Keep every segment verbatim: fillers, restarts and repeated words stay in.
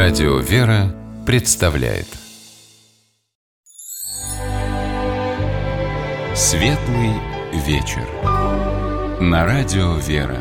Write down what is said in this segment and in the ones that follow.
Радио «Вера» представляет Светлый вечер на Радио «Вера».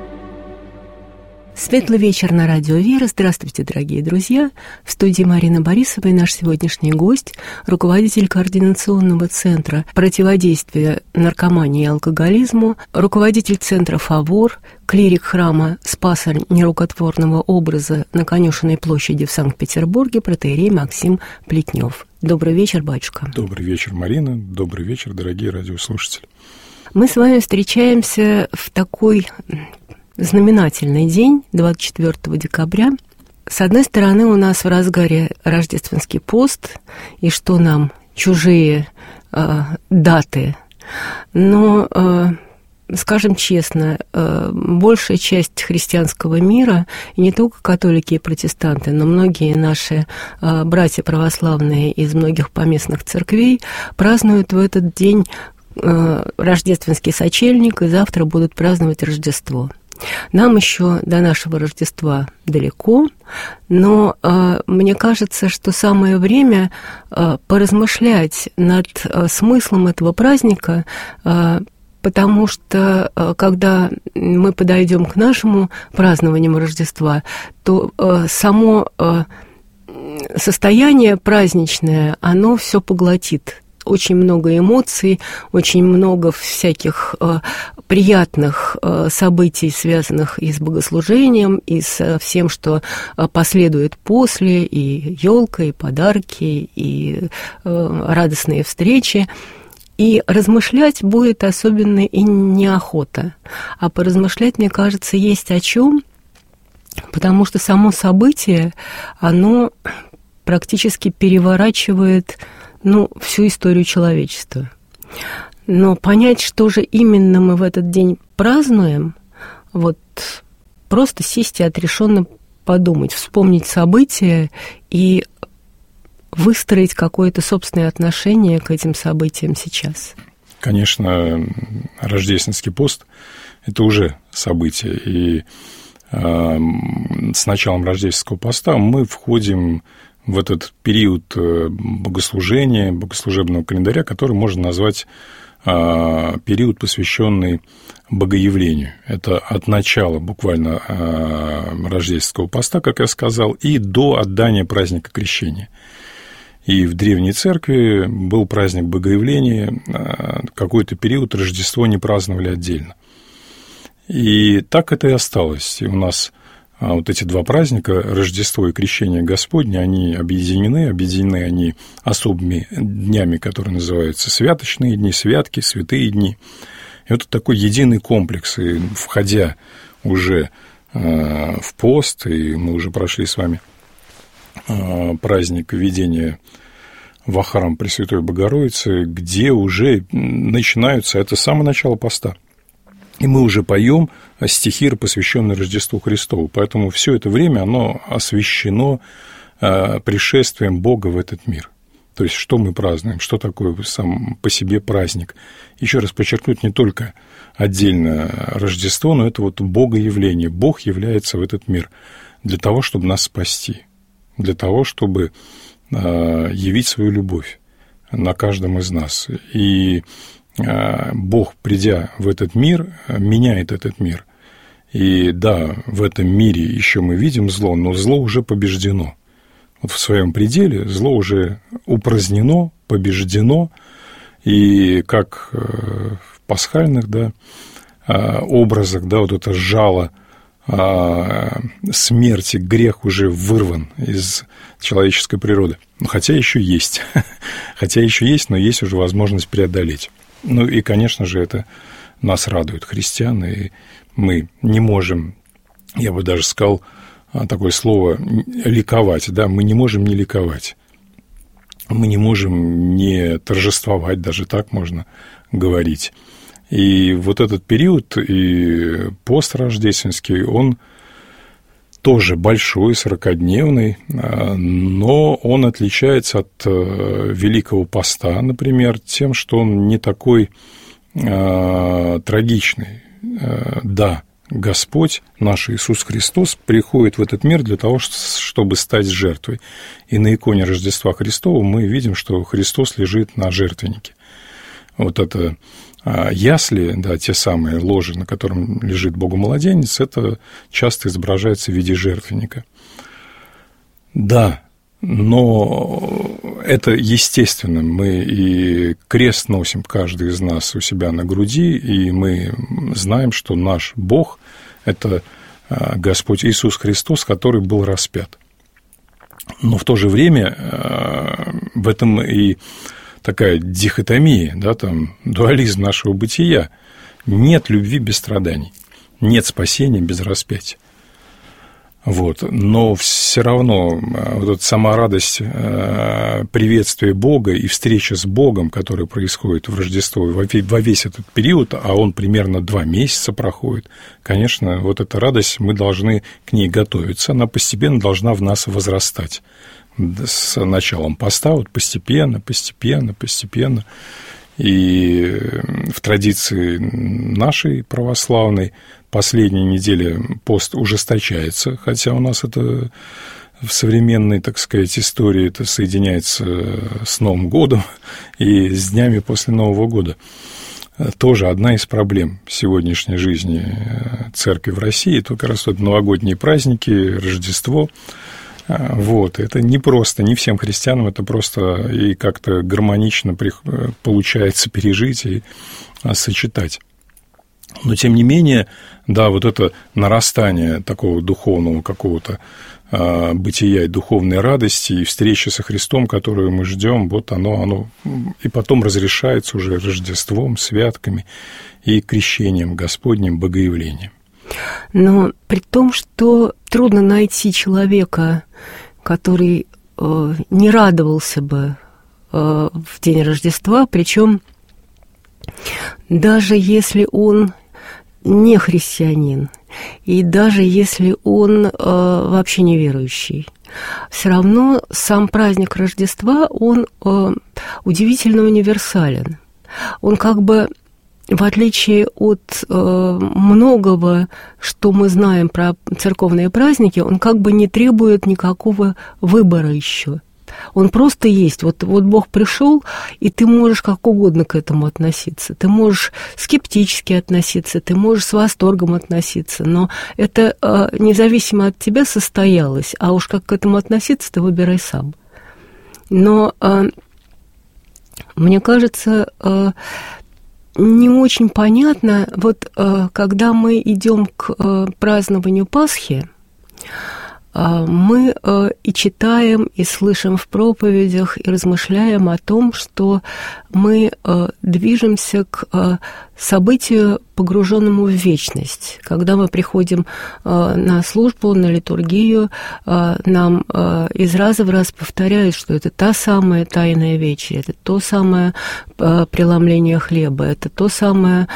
Светлый вечер на Радио «Вера». Здравствуйте, дорогие друзья. В студии Марина Борисова и наш сегодняшний гость, руководитель Координационного центра противодействия наркомании и алкоголизму, руководитель центра «Фавор», клирик храма Спаса Нерукотворного образа на Конюшенной площади в Санкт-Петербурге, протоиерей Максим Плетнев. Добрый вечер, батюшка. Добрый вечер, Марина. Добрый вечер, дорогие радиослушатели. Мы с вами встречаемся в такой знаменательный день, двадцать четвёртого декабря. С одной стороны, у нас в разгаре рождественский пост, и что нам чужие э, даты. Но, э, скажем честно, э, большая часть христианского мира, и не только католики и протестанты, но многие наши э, братья православные из многих поместных церквей празднуют в этот день э, рождественский сочельник, и завтра будут праздновать Рождество. Нам еще до нашего Рождества далеко, но э, мне кажется, что самое время э, поразмышлять над э, смыслом этого праздника, э, потому что э, когда мы подойдем к нашему празднованию Рождества, то э, само э, состояние праздничное, оно все поглотит. Очень много эмоций, очень много всяких э, приятных э, событий, связанных и с богослужением, и со всем, что э, последует после, и елка, и подарки, и э, радостные встречи. И размышлять будет особенно и неохота. А поразмышлять, мне кажется, есть о чем, потому что само событие, оно практически переворачивает ну, всю историю человечества. Но понять, что же именно мы в этот день празднуем, вот просто сесть и отрешенно подумать, вспомнить события и выстроить какое-то собственное отношение к этим событиям сейчас. Конечно, рождественский пост – это уже событие. И э, с началом рождественского поста мы входим в этот период богослужения, богослужебного календаря, который можно назвать а, период, посвященный богоявлению. Это от начала буквально а, рождественского поста, как я сказал, и до отдания праздника Крещения. И в Древней Церкви был праздник богоявления, а, какой-то период Рождество не праздновали отдельно. И так это и осталось. И у нас А вот эти два праздника, Рождество и Крещение Господне, они объединены, объединены они особыми днями, которые называются святочные дни, святки, святые дни. И вот такой единый комплекс, и входя уже в пост, и мы уже прошли с вами праздник введения во храм Пресвятой Богородицы, где уже начинаются, это самое начало поста. И мы уже поем стихи, посвященные Рождеству Христову. Поэтому все это время оно освящено пришествием Бога в этот мир. То есть, что мы празднуем, что такое сам по себе праздник. Еще раз подчеркнуть, не только отдельно Рождество, но это вот Богоявление. Бог является в этот мир для того, чтобы нас спасти, для того, чтобы явить свою любовь на каждом из нас. И Бог, придя в этот мир, меняет этот мир. И да, в этом мире еще мы видим зло, но зло уже побеждено. Вот в своем пределе зло уже упразднено, побеждено. И как в пасхальных, да, образах, да, вот это жало смерти, грех уже вырван из человеческой природы. Хотя еще есть. Хотя еще есть, но есть уже возможность преодолеть. Ну и, конечно же, это нас радует, христиан, и мы не можем, я бы даже сказал такое слово, ликовать, да, мы не можем не ликовать, мы не можем не торжествовать, даже так можно говорить. И вот этот период, и пост рождественский, он тоже большой, сорокадневный, но он отличается от Великого Поста, например, тем, что он не такой трагичный. Да, Господь, наш Иисус Христос, приходит в этот мир для того, чтобы стать жертвой. И на иконе Рождества Христова мы видим, что Христос лежит на жертвеннике. Вот это ясли, да, те самые ложи, на котором лежит Богомладенец, это часто изображается в виде жертвенника. Да, но это естественно. Мы и крест носим, каждый из нас, у себя на груди, и мы знаем, что наш Бог – это Господь Иисус Христос, который был распят. Но в то же время в этом и такая дихотомия, да, там, дуализм нашего бытия. Нет любви без страданий, нет спасения без распятия. Вот. Но все равно вот эта сама радость приветствия Бога и встреча с Богом, которая происходит в Рождество во весь этот период, а он примерно два месяца проходит, конечно, вот эта радость, мы должны к ней готовиться, она постепенно должна в нас возрастать. С началом поста, вот постепенно, постепенно, постепенно. И в традиции нашей православной последние недели пост ужесточается, хотя у нас это в современной, так сказать, истории это соединяется с Новым годом и с днями после Нового года. Тоже одна из проблем сегодняшней жизни церкви в России, это как раз вот новогодние праздники, Рождество. Вот, это не просто, не всем христианам это просто и как-то гармонично получается пережить и сочетать. Но, тем не менее, да, вот это нарастание такого духовного какого-то бытия и духовной радости и встречи со Христом, которую мы ждем, вот оно, оно и потом разрешается уже Рождеством, святками и крещением Господним, Богоявлением. Но при том, что трудно найти человека, который э, не радовался бы э, в день Рождества, причем даже если он не христианин, и даже если он э, вообще неверующий, все равно сам праздник Рождества, он э, удивительно универсален. Он как бы, в отличие от э, многого, что мы знаем про церковные праздники, он как бы не требует никакого выбора еще. Он просто есть. Вот, вот Бог пришел, и ты можешь как угодно к этому относиться. Ты можешь скептически относиться, ты можешь с восторгом относиться, но это э, независимо от тебя состоялось, а уж как к этому относиться, ты выбирай сам. Но э, мне кажется, э, не очень понятно, вот э, когда мы идем к э, празднованию Пасхи, э, мы э, и читаем, и слышим в проповедях, и размышляем о том, что мы э, движемся к э, событию, погруженному в вечность. Когда мы приходим э, на службу, на литургию, э, нам э, из раза в раз повторяют, что это та самая тайная вечеря, это то самое э, преломление хлеба, это то самое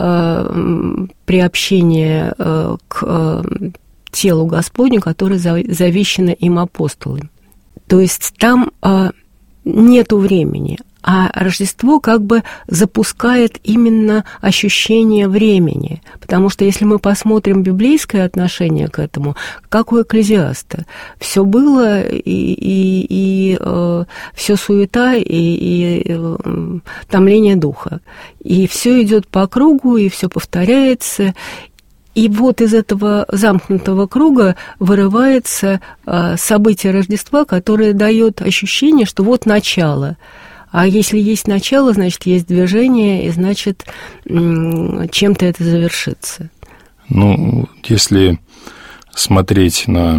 э, приобщение э, к э, телу Господню, которое завещано им апостолам. То есть там э, нету времени, а Рождество как бы запускает именно ощущение времени. Потому что если мы посмотрим библейское отношение к этому, как у Экклезиаста, все было, и, и, и э, все суета, и, и э, томление духа. И все идет по кругу, и все повторяется. И вот из этого замкнутого круга вырывается э, событие Рождества, которое дает ощущение, что вот начало. А если есть начало, значит, есть движение, и значит, чем-то это завершится. Ну, если смотреть на...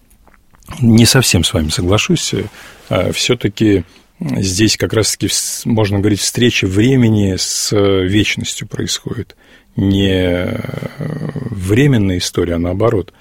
Не совсем с вами соглашусь, все-таки здесь как раз-таки, можно говорить, встреча времени с вечностью происходит. Не временная история, а наоборот.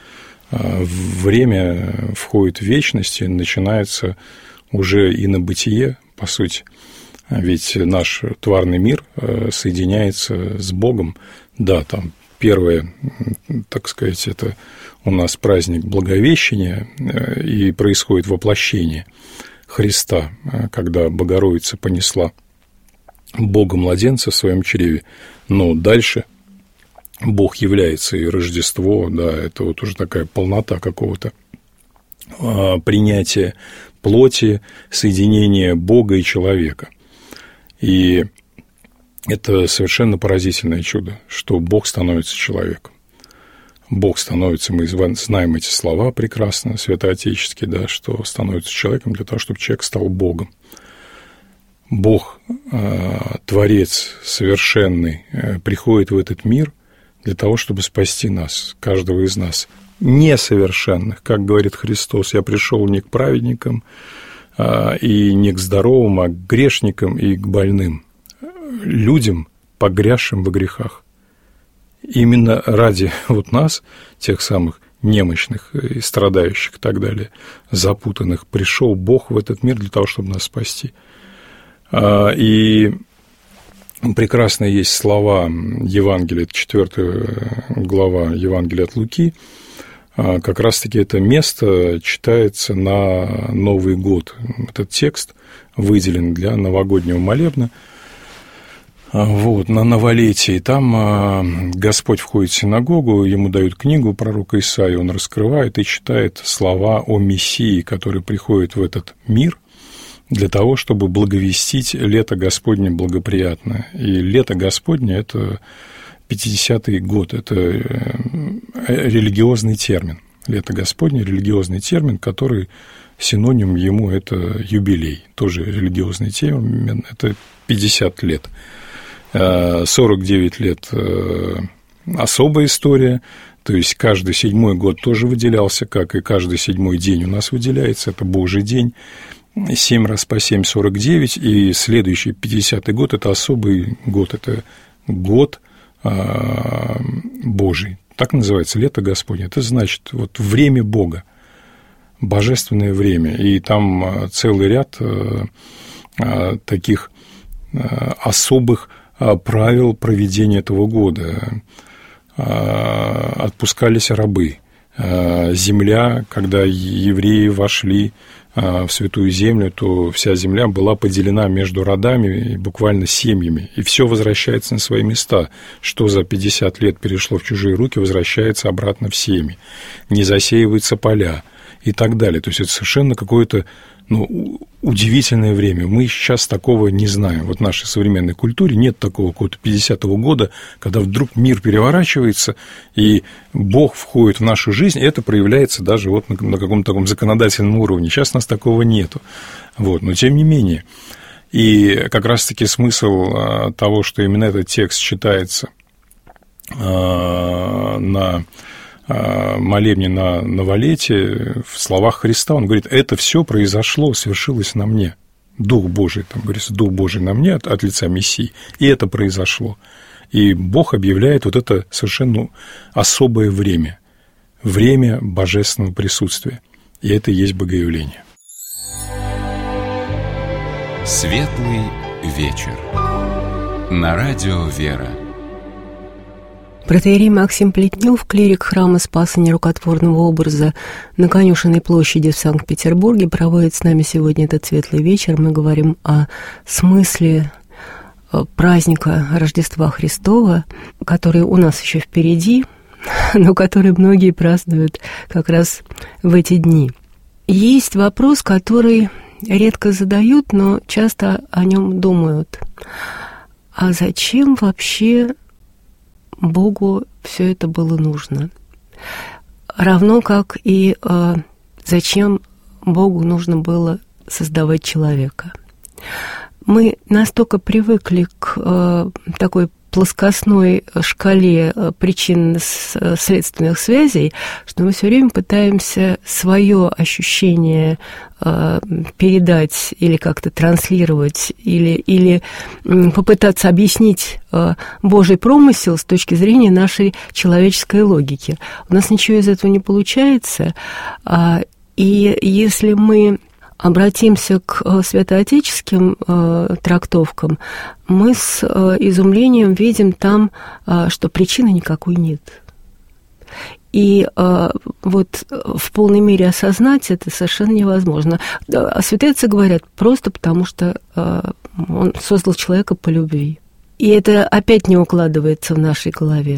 Время входит в вечность, и начинается уже и на бытие, по сути. Ведь наш тварный мир соединяется с Богом. Да, там первое, так сказать, это у нас праздник Благовещения, и происходит воплощение Христа, когда Богородица понесла Бога-младенца в своем чреве. Но дальше Бог является и Рождество, да, это вот уже такая полнота какого-то принятия плоти, соединения Бога и человека. И это совершенно поразительное чудо, что Бог становится человеком. Бог становится, мы знаем эти слова прекрасно, святоотеческие, да, что становится человеком для того, чтобы человек стал Богом. Бог, Творец совершенный, приходит в этот мир для того, чтобы спасти нас, каждого из нас, несовершенных. Как говорит Христос, я пришел не к праведникам и не к здоровым, а к грешникам и к больным, людям, погрязшим во грехах. Именно ради вот нас, тех самых немощных и страдающих и так далее, запутанных, пришел Бог в этот мир для того, чтобы нас спасти. И прекрасные есть слова Евангелия, это четвёртая глава Евангелия от Луки, как раз-таки это место читается на Новый год. Этот текст выделен для новогоднего молебна, вот, на новолетие. И там Господь входит в синагогу, ему дают книгу пророка Исаии, он раскрывает и читает слова о Мессии, который приходит в этот мир для того, чтобы благовестить лето Господне благоприятное. И лето Господне – это пятидесятый год, это религиозный термин. Лето Господне – религиозный термин, который синоним ему – это юбилей, тоже религиозный термин, это пятьдесят лет. сорок девять лет – особая история, то есть каждый седьмой год тоже выделялся, как и каждый седьмой день у нас выделяется, это Божий день, семь раз по семь – сорок девять, и следующий пятидесятый год – это особый год, это год Божий, так называется, лето Господне, это значит вот время Бога, божественное время, и там целый ряд таких особых правил проведения этого года. Отпускались рабы, земля, когда евреи вошли в Святую Землю, то вся земля была поделена между родами и буквально семьями, и все возвращается на свои места. Что за пятьдесят лет перешло в чужие руки, возвращается обратно в семьи, не засеиваются поля и так далее. То есть это совершенно какое-то, ну, удивительное время. Мы сейчас такого не знаем. Вот в нашей современной культуре нет такого какого-то пятидесятого года, когда вдруг мир переворачивается, и Бог входит в нашу жизнь, и это проявляется даже вот на, на каком-то таком законодательном уровне. Сейчас у нас такого нету. Вот. Но тем не менее. И как раз-таки смысл того, что именно этот текст читается на молебне на новолетие, в словах Христа, он говорит, это все произошло, свершилось на мне. Дух Божий, там говорится, Дух Божий на мне от, от лица Мессии, и это произошло. И Бог объявляет вот это совершенно особое время, время божественного присутствия, и это и есть богоявление. Светлый вечер. На радио «Вера». Протоиерей Максим Плетнев, клирик храма Спаса Нерукотворного образа на Конюшенной площади в Санкт-Петербурге, проводит с нами сегодня этот светлый вечер. Мы говорим о смысле праздника Рождества Христова, который у нас еще впереди, но который многие празднуют как раз в эти дни. Есть вопрос, который редко задают, но часто о нем думают. А зачем вообще Богу все это было нужно? Равно как и э, зачем Богу нужно было создавать человека. Мы настолько привыкли к э, такой плоскостной шкале причинно-следственных связей, что мы все время пытаемся свое ощущение э, передать или как-то транслировать, или, или попытаться объяснить э, Божий промысел с точки зрения нашей человеческой логики. У нас ничего из этого не получается, э, и если мы обратимся к святоотеческим э, трактовкам, мы с э, изумлением видим там, э, что причины никакой нет. И э, вот в полной мере осознать это совершенно невозможно. А святые отцы говорят, просто потому что э, он создал человека по любви. И это опять не укладывается в нашей голове.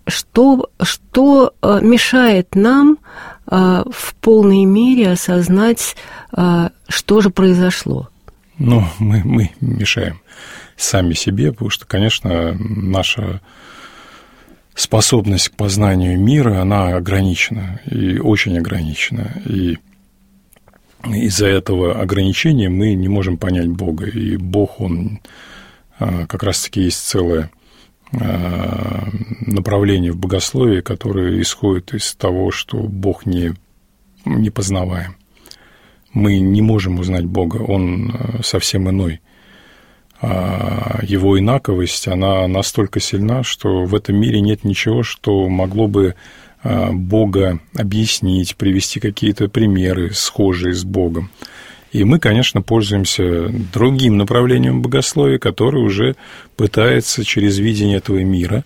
что, что мешает нам в полной мере осознать, что же произошло? Ну, мы, мы мешаем сами себе, потому что, конечно, наша способность к познанию мира, она ограничена, и очень ограничена. И из-за этого ограничения мы не можем понять Бога. И Бог, Он как раз-таки есть целое направление в богословии, которое исходит из того, что Бог не, не познаваем. Мы не можем узнать Бога, Он совсем иной. А его инаковость, она настолько сильна, что в этом мире нет ничего, что могло бы Бога объяснить, привести какие-то примеры, схожие с Богом. И мы, конечно, пользуемся другим направлением богословия, которое уже пытается через видение этого мира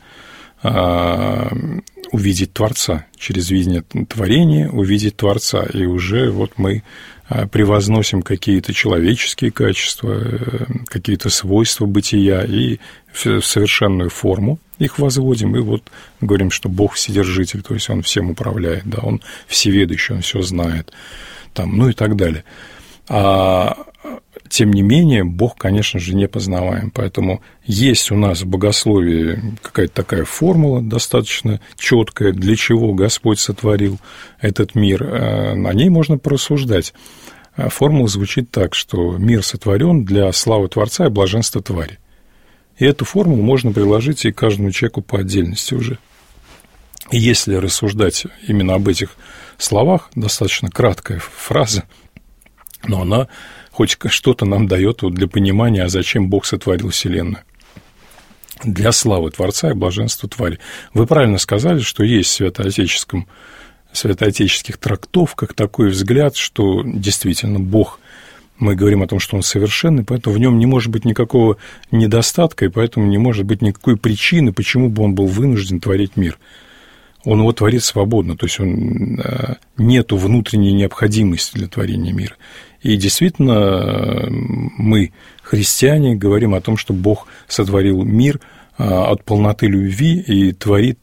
увидеть Творца, через видение творения увидеть Творца. И уже вот мы превозносим какие-то человеческие качества, какие-то свойства бытия и в совершенную форму их возводим, и вот говорим, что Бог вседержитель, то есть Он всем управляет, да, Он всеведущий, Он все знает, там, ну и так далее. А тем не менее, Бог, конечно же, не познаваем, поэтому есть у нас в богословии какая-то такая формула достаточно четкая, для чего Господь сотворил этот мир, о ней можно порассуждать. Формула звучит так, что мир сотворен для славы Творца и блаженства твари. И эту формулу можно приложить и каждому человеку по отдельности уже. И если рассуждать именно об этих словах, достаточно краткая фраза, но она хоть что-то нам дает вот для понимания, а зачем Бог сотворил Вселенную. Для славы Творца и блаженства твари. Вы правильно сказали, что есть в святоотеческом, святоотеческих трактовках такой взгляд, что действительно Бог, мы говорим о том, что Он совершенный, поэтому в нем не может быть никакого недостатка, и поэтому не может быть никакой причины, почему бы Он был вынужден творить мир. Он его творит свободно, то есть он, нету внутренней необходимости для творения мира. И действительно, мы, христиане, говорим о том, что Бог сотворил мир от полноты любви и творит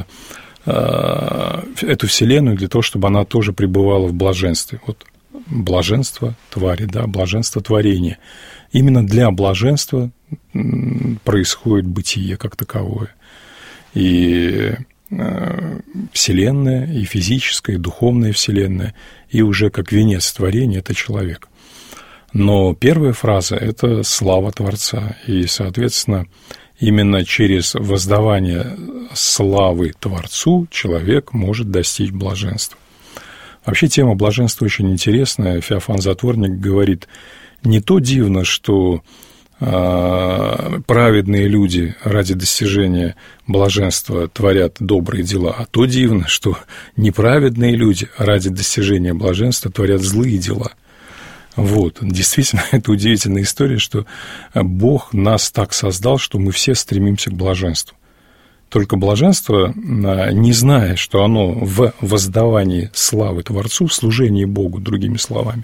эту вселенную для того, чтобы она тоже пребывала в блаженстве. Вот блаженство твари, да, блаженство творения. Именно для блаженства происходит бытие как таковое. И вселенная, и физическая, и духовная вселенная, и уже как венец творения – это человек. Но первая фраза – это слава Творца, и, соответственно, именно через воздавание славы Творцу человек может достичь блаженства. Вообще тема блаженства очень интересная. Феофан Затворник говорит, не то дивно, что праведные люди ради достижения блаженства творят добрые дела, а то дивно, что неправедные люди ради достижения блаженства творят злые дела. Вот, действительно, это удивительная история, что Бог нас так создал, что мы все стремимся к блаженству. Только блаженство, не зная, что оно в воздавании славы Творцу, в служении Богу, другими словами,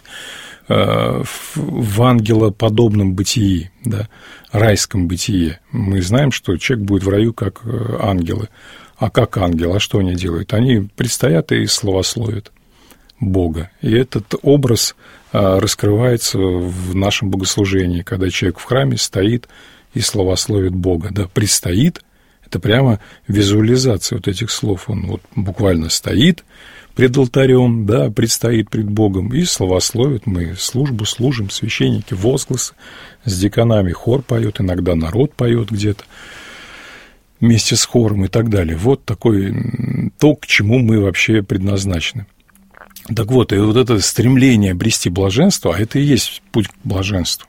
в ангелоподобном бытии, да, райском бытии. Мы знаем, что человек будет в раю как ангелы. А как ангелы? А что они делают? Они предстоят и славословят Бога. И этот образ раскрывается в нашем богослужении, когда человек в храме стоит и славословит Бога. Да, предстоит – это прямо визуализация вот этих слов. Он вот буквально стоит пред алтарем, да, предстоит пред Богом и славословит. Мы службу служим, священники, возгласы с диканами, хор поет, иногда народ поет где-то вместе с хором и так далее. Вот такой то, к чему мы вообще предназначены. Так вот, и вот это стремление обрести блаженство, а это и есть путь к блаженству.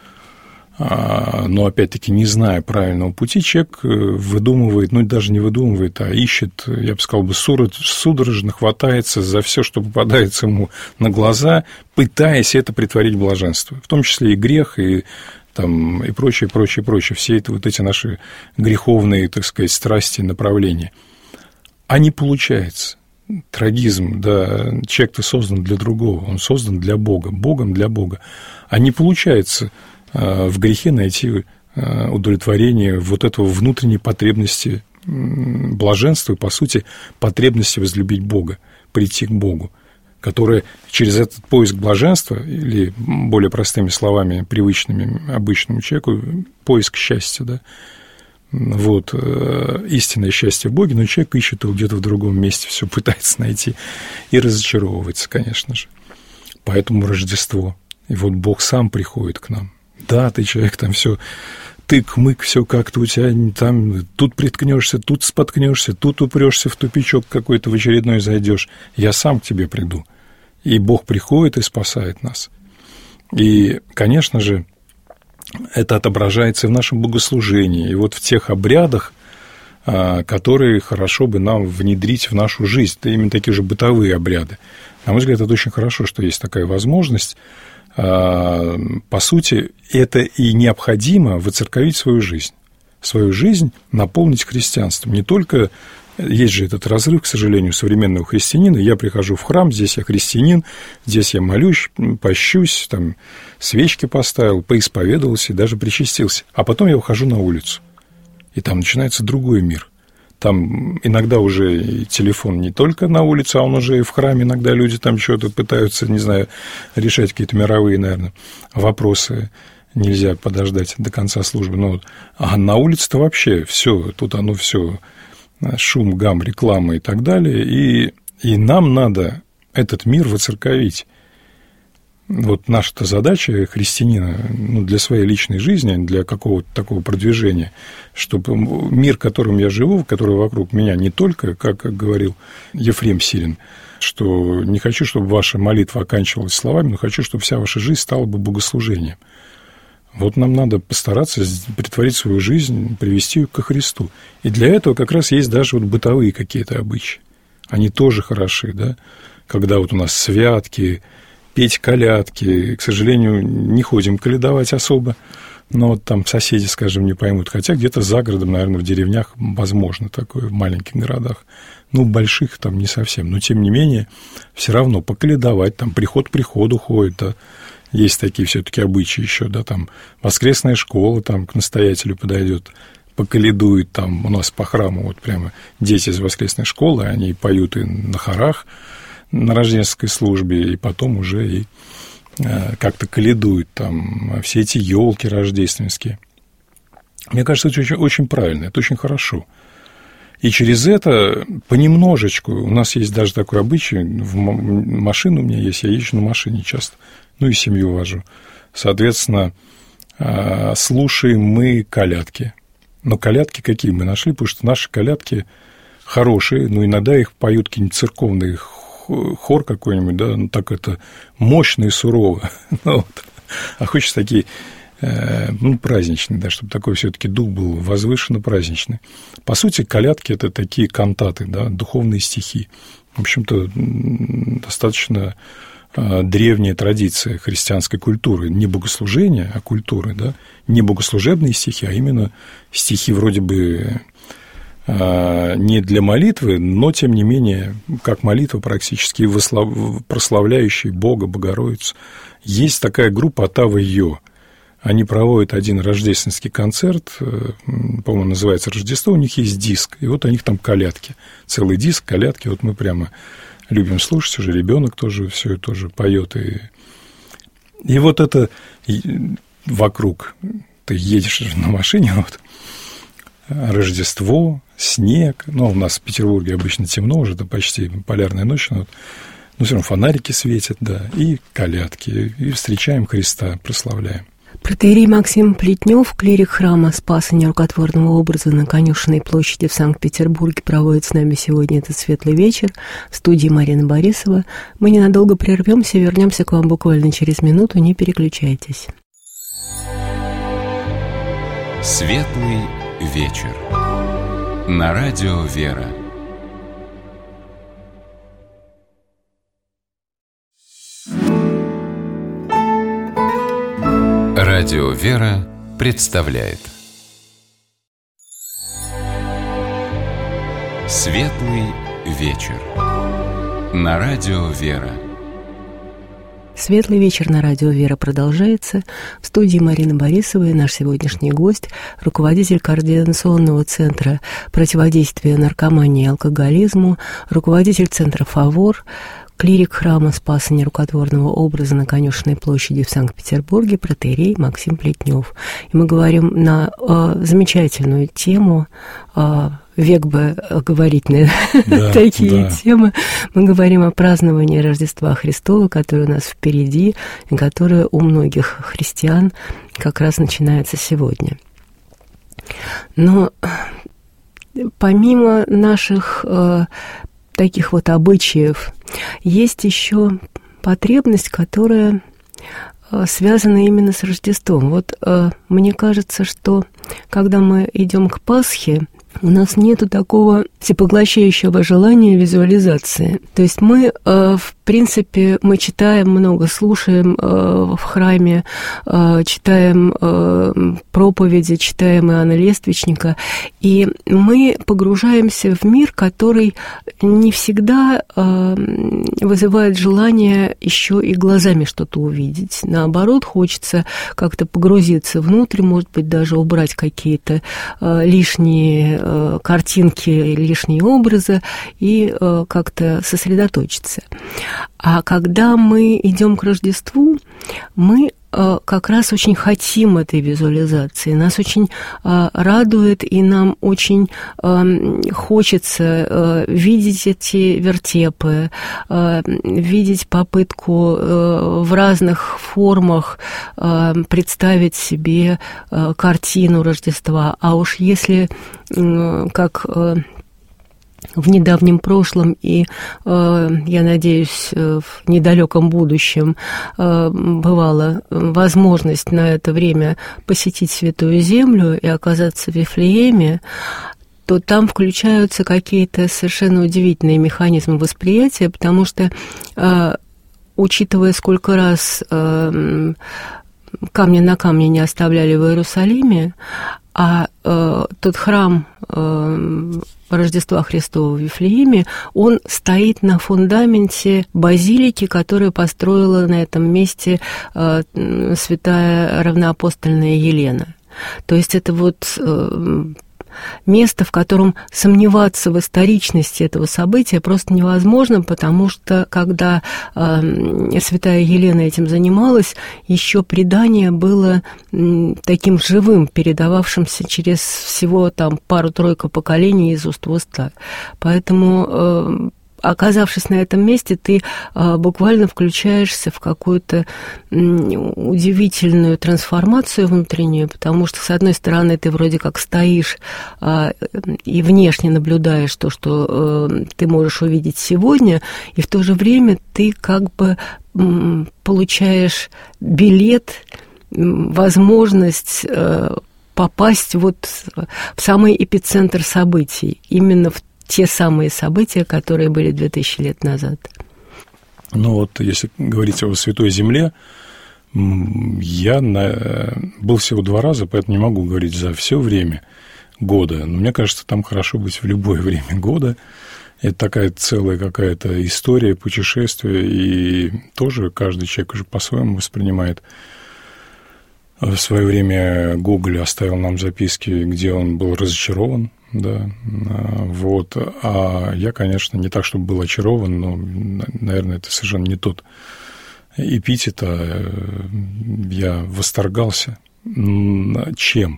Но, опять-таки, не зная правильного пути, человек выдумывает, ну, даже не выдумывает, а ищет, я бы сказал, бы, судорожно хватается за все, что попадается ему на глаза, пытаясь это претворить в блаженство. В том числе и грех, и, там, и прочее, прочее, прочее. Все это вот эти наши греховные, так сказать, страсти, направления. А не получается. Трагизм, да, человек-то создан для другого, он создан для Бога, Богом для Бога. А не получается в грехе найти удовлетворение вот этого внутренней потребности блаженства и, по сути, потребности возлюбить Бога, прийти к Богу, которая через этот поиск блаженства, или, более простыми словами, привычными обычному человеку, поиск счастья, да, вот, истинное счастье в Боге, но человек ищет его где-то в другом месте, все пытается найти и разочаровывается, конечно же. Поэтому Рождество. И вот Бог сам приходит к нам. Да, ты человек, там все тык-мык, все как-то у тебя там, тут приткнешься, тут споткнешься, тут упрешься в тупичок какой-то, в очередной зайдешь. Я сам к тебе приду. И Бог приходит и спасает нас. И, конечно же, это отображается и в нашем богослужении, и вот в тех обрядах, которые хорошо бы нам внедрить в нашу жизнь. Это именно такие же бытовые обряды. На мой взгляд, это очень хорошо, что есть такая возможность. По сути, это и необходимо воцерковить свою жизнь. Свою жизнь наполнить христианством. Не только есть же этот разрыв, к сожалению, современного христианина. Я прихожу в храм, здесь я христианин, здесь я молюсь, пощусь, там, свечки поставил, поисповедовался и даже причастился. А потом я выхожу на улицу, и там начинается другой мир. Там иногда уже и телефон не только на улице, а он уже и в храме. Иногда люди там что-то пытаются, не знаю, решать какие-то мировые, наверное, вопросы. Нельзя подождать до конца службы. Но вот, а на улице-то вообще все, тут оно все шум, гам, реклама и так далее. И, и нам надо этот мир воцерковить. Вот наша-то задача христианина, ну, для своей личной жизни, для какого-то такого продвижения, чтобы мир, которым я живу, который вокруг меня, не только, как, как говорил Ефрем Сирин, что не хочу, чтобы ваша молитва оканчивалась словами, но хочу, чтобы вся ваша жизнь стала бы богослужением. Вот нам надо постараться притворить свою жизнь, привести ее ко Христу. И для этого как раз есть даже вот бытовые какие-то обычаи. Они тоже хороши, да, когда вот у нас святки, петь колядки. К сожалению, не ходим колядовать особо, но вот там соседи, скажем, не поймут. Хотя где-то за городом, наверное, в деревнях возможно такое, в маленьких городах. Ну, в больших там не совсем. Но, тем не менее, все равно поколядовать, там приход к приходу ходит, да. Есть такие все-таки обычаи еще, да, там воскресная школа там к настоятелю подойдет, поколядует там у нас по храму, вот прямо дети из воскресной школы, они поют и на хорах, на рождественской службе, и потом уже и как-то колядуют там все эти елки рождественские. Мне кажется, это очень, очень правильно, это очень хорошо. И через это понемножечку, у нас есть даже такой обычай, в машину у меня есть, я езжу на машине часто, ну и семью вожу. Соответственно, слушаем мы колядки. Но колядки какие мы нашли, потому что наши колядки хорошие, но иногда их поют какие-нибудь церковные хор какой-нибудь, да, ну так это мощно и сурово. Ну, вот. А хочется такие, э, ну, праздничные, да, чтобы такой все-таки дух был возвышенно праздничный. По сути, колядки – это такие кантаты, да, духовные стихи. В общем-то, достаточно э, древняя традиция христианской культуры. Не богослужения, а культуры, да. Не богослужебные стихи, а именно стихи вроде бы не для молитвы, но, тем не менее, как молитва практически прославляющая Бога, Богородицу. Есть такая группа «Отава Йо». Они проводят один рождественский концерт, по-моему, называется «Рождество», у них есть диск, и вот у них там колядки. Целый диск, колядки, вот мы прямо любим слушать, уже ребенок тоже все это тоже поет. И, и вот это вокруг, ты едешь на машине, вот, Рождество, снег, ну, у нас в Петербурге обычно темно уже, это почти полярная ночь, но, но все равно фонарики светят, да, и колядки, и встречаем Христа, прославляем. Протоиерей Максим Плетнев, клирик храма Спаса Нерукотворного образа на Конюшенной площади в Санкт-Петербурге, проводит с нами сегодня этот светлый вечер. В студии Марина Борисова. Мы ненадолго прервемся, вернемся к вам буквально через минуту, не переключайтесь. Светлый вечер. На радио «Вера». Радио «Вера» представляет Светлый вечер. На радио «Вера». Светлый вечер на радио «Вера» продолжается. В студии Марина Борисова и наш сегодняшний гость, руководитель Координационного центра противодействия наркомании и алкоголизму, руководитель центра «Фавор», клирик храма Спаса Нерукотворного образа на Конюшенной площади в Санкт-Петербурге, протоиерей Максим Плетнев. И мы говорим на э, замечательную тему, э, век бы говорить на да, такие да. темы. Мы говорим о праздновании Рождества Христова, которое у нас впереди, и которое у многих христиан как раз начинается сегодня. Но помимо наших э, таких вот обычаев, есть еще потребность, которая э, связана именно с Рождеством. Вот э, мне кажется, что когда мы идем к Пасхе, у нас нету такого всепоглощающего желания визуализации. То есть мы, э, в принципе, мы читаем много, слушаем э, в храме, э, читаем э, проповеди, читаем Иоанна Лествичника, и мы погружаемся в мир, который не всегда э, вызывает желание еще и глазами что-то увидеть. Наоборот, хочется как-то погрузиться внутрь, может быть, даже убрать какие-то э, лишние э, картинки, лишние образы и э, как-то сосредоточиться. А когда мы идем к Рождеству, мы э, как раз очень хотим этой визуализации. Нас очень э, радует, и нам очень э, хочется э, видеть эти вертепы, э, видеть попытку э, в разных формах э, представить себе э, картину Рождества. А уж если, э, как... Э, в недавнем прошлом и, э, я надеюсь, в недалеком будущем э, бывала возможность на это время посетить Святую Землю и оказаться в Вифлееме, то там включаются какие-то совершенно удивительные механизмы восприятия, потому что, э, учитывая, сколько раз э, камня на камне не оставляли в Иерусалиме, а э, тот храм э, Рождества Христова в Вифлееме, он стоит на фундаменте базилики, которую построила на этом месте э, святая равноапостольная Елена. То есть это вот э, место, в котором сомневаться в историчности этого события просто невозможно, потому что, когда э, святая Елена этим занималась, еще предание было э, таким живым, передававшимся через всего там пару-тройку поколений из уст в уста. Поэтому... Э, оказавшись на этом месте, ты а, буквально включаешься в какую-то м, удивительную трансформацию внутреннюю, потому что, с одной стороны, ты вроде как стоишь а, и внешне наблюдаешь то, что а, ты можешь увидеть сегодня, и в то же время ты как бы м, получаешь билет, м, возможность а, попасть вот в самый эпицентр событий, именно в те самые события, которые были две тысячи лет назад. Ну вот, если говорить о Святой Земле, я на... был всего два раза, поэтому не могу говорить за все время года, но мне кажется, там хорошо быть в любое время года. Это такая целая какая-то история, путешествие, и тоже каждый человек уже по-своему воспринимает. В свое время Гоголь оставил нам записки, где он был разочарован, да, вот, а я, конечно, не так, чтобы был очарован, но, наверное, это совершенно не тот эпитет, а я восторгался. Чем?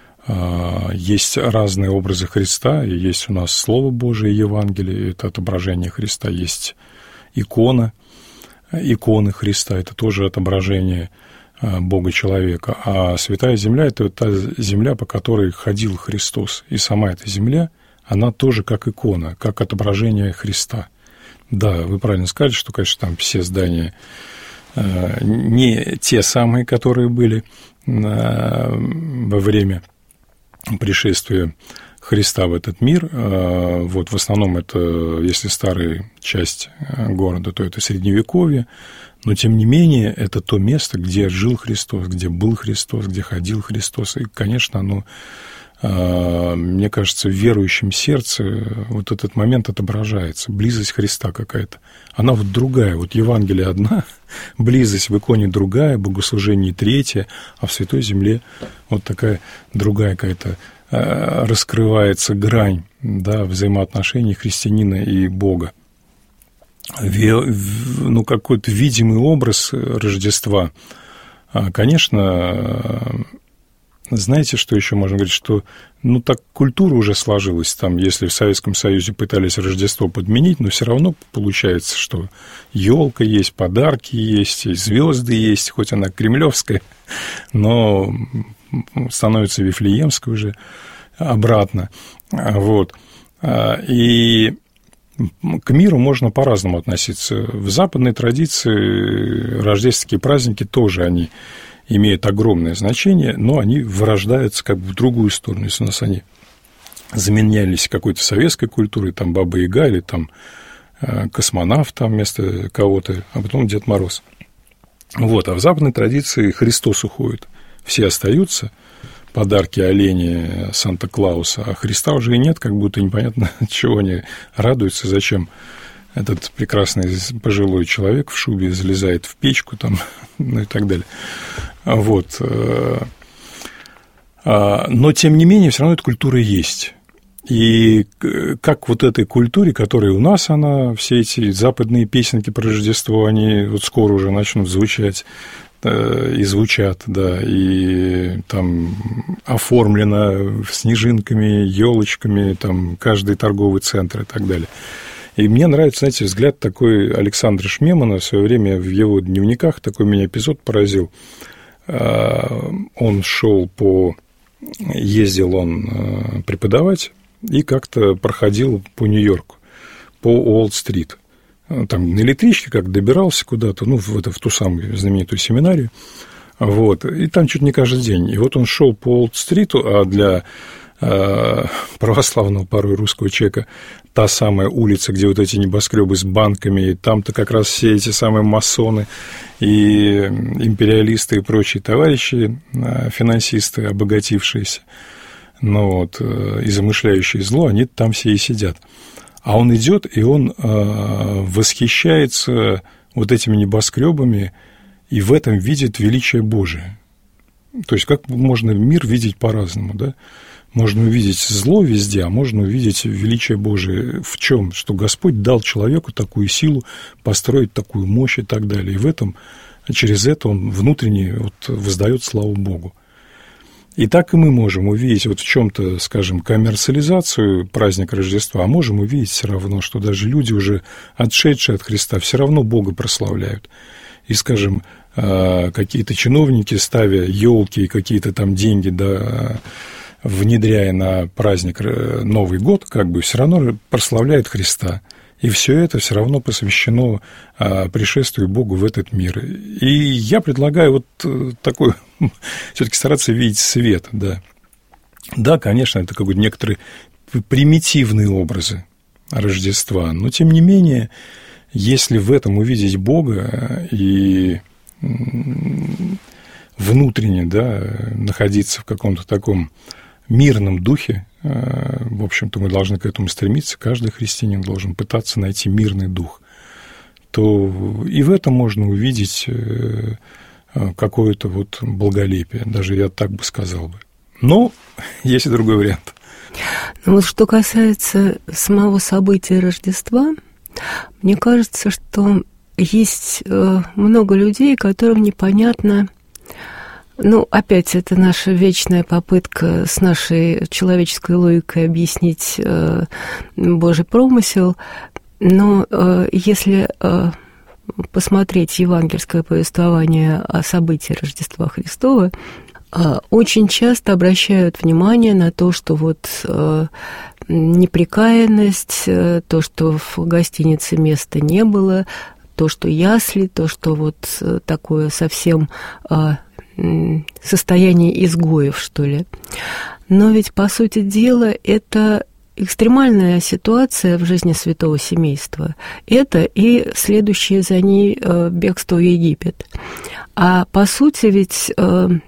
Есть разные образы Христа, и есть у нас Слово Божие, Евангелие, это отображение Христа, есть икона, иконы Христа, это тоже отображение Бога-человека, а Святая Земля – это та земля, по которой ходил Христос, и сама эта земля, она тоже как икона, как отображение Христа. Да, вы правильно сказали, что, конечно, там все здания не те самые, которые были во время пришествия Христа в этот мир. Вот в основном это, если старая часть города, то это Средневековье, но, тем не менее, это то место, где жил Христос, где был Христос, где ходил Христос, и, конечно, оно мне кажется, в верующем сердце вот этот момент отображается, близость Христа какая-то. Она вот другая, вот Евангелие одна, близость в иконе другая, богослужение третье, а в Святой Земле вот такая другая какая-то раскрывается грань, да, взаимоотношений христианина и Бога. Ну, какой-то видимый образ Рождества. Конечно, знаете, что еще можно говорить, что, ну, так культура уже сложилась там, если в Советском Союзе пытались Рождество подменить, но все равно получается, что елка есть, подарки есть, звезды есть, хоть она кремлевская, но становится вифлеемской уже обратно. Вот. И к миру можно по-разному относиться. В западной традиции рождественские праздники тоже они имеют огромное значение, но они вырождаются как бы в другую сторону. Если у нас они заменялись какой-то советской культурой, там Баба-Яга или там космонавт там вместо кого-то, а потом Дед Мороз. Вот. А в западной традиции Христос уходит. Все остаются, подарки олени Санта-Клауса, а Христа уже и нет, как будто непонятно, чего они радуются, зачем этот прекрасный пожилой человек в шубе залезает в печку, там, ну и так далее. Вот. Но, тем не менее, все равно эта культура есть. И как вот этой культуре, которая у нас, она, все эти западные песенки про Рождество, они вот скоро уже начнут звучать, и звучат, да, и там оформлено снежинками, елочками, там каждый торговый центр и так далее. И мне нравится, знаете, взгляд такой Александра Шмемана в свое время в его дневниках, такой меня эпизод поразил. Он шел по... Ездил он преподавать и как-то проходил по Нью-Йорку, по Уолл-стрит. Там на электричке как добирался куда-то, ну, в, это, в ту самую знаменитую семинарию, вот, и там чуть не каждый день. И вот он шел по Уолл-стриту, а для э, православного порой русского человека та самая улица, где вот эти небоскребы с банками, и там-то как раз все эти самые масоны и империалисты и прочие товарищи, финансисты, обогатившиеся, ну, вот, и замышляющие зло, они там все и сидят. А он идет, и он э, восхищается вот этими небоскребами и в этом видит величие Божие. То есть, как можно мир видеть по-разному, да? Можно увидеть зло везде, а можно увидеть величие Божие в чем? Что Господь дал человеку такую силу построить такую мощь и так далее. И в этом, через это он внутренне вот воздает славу Богу. И так и мы можем увидеть вот в чем-то, скажем, коммерциализацию праздника Рождества, а можем увидеть все равно, что даже люди, уже отшедшие от Христа, все равно Бога прославляют. И, скажем, какие-то чиновники, ставя елки и какие-то там деньги, да, внедряя на праздник Новый год, как бы все равно прославляют Христа. И все это все равно посвящено пришествию Богу в этот мир. И я предлагаю вот такой, все-таки стараться видеть свет, да. Да, конечно, это какой-то некоторые примитивные образы Рождества, но тем не менее, если в этом увидеть Бога и внутренне, да, находиться в каком-то таком мирном духе, в общем-то, мы должны к этому стремиться, каждый христианин должен пытаться найти мирный дух, то и в этом можно увидеть какое-то вот благолепие, даже я так бы сказал бы. Но есть и другой вариант. Ну вот что касается самого события Рождества, мне кажется, что есть много людей, которым непонятно. Ну, опять, это наша вечная попытка с нашей человеческой логикой объяснить э, Божий промысел, но э, если э, посмотреть евангельское повествование о событии Рождества Христова, э, очень часто обращают внимание на то, что вот э, неприкаянность, э, то, что в гостинице места не было, то, что ясли, то, что вот э, такое совсем... Э, состояние изгоев, что ли. Но ведь, по сути дела, это экстремальная ситуация в жизни святого семейства. Это и следующее за ней бегство в Египет. А по сути ведь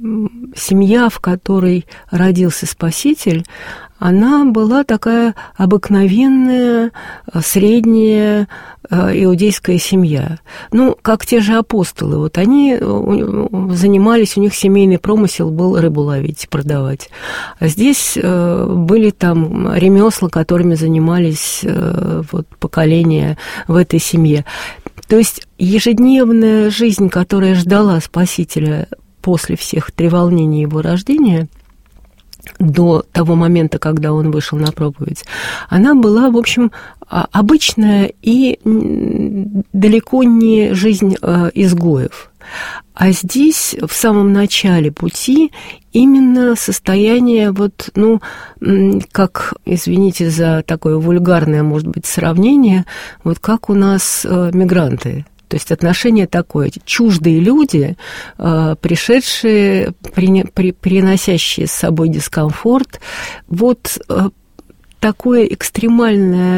семья, в которой родился Спаситель, она была такая обыкновенная, средняя иудейская семья. Ну, как те же апостолы. Вот они занимались, у них семейный промысел был рыбу ловить, продавать. А здесь были там ремесла, которыми занимались вот, поколения в этой семье. То есть ежедневная жизнь, которая ждала Спасителя после всех треволнений его рождения, до того момента, когда он вышел на проповедь, она была, в общем, обычная и далеко не жизнь изгоев. А здесь, в самом начале пути, именно состояние, вот, ну, как, извините за такое вульгарное, может быть, сравнение, вот как у нас мигранты. То есть отношение такое, чуждые люди, пришедшие, приносящие с собой дискомфорт, вот такое экстремальное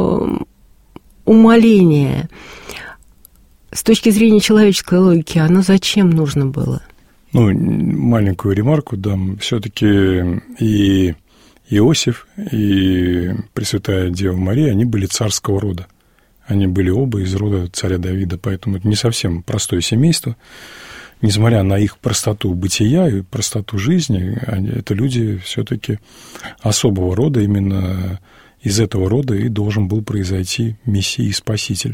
умаление с точки зрения человеческой логики, оно зачем нужно было? Ну, маленькую ремарку дам. Все-таки и Иосиф, и Пресвятая Дева Мария, они были царского рода. Они были оба из рода царя Давида, поэтому это не совсем простое семейство. Несмотря на их простоту бытия и простоту жизни, они, это люди все-таки особого рода, именно из этого рода и должен был произойти Мессия и Спаситель.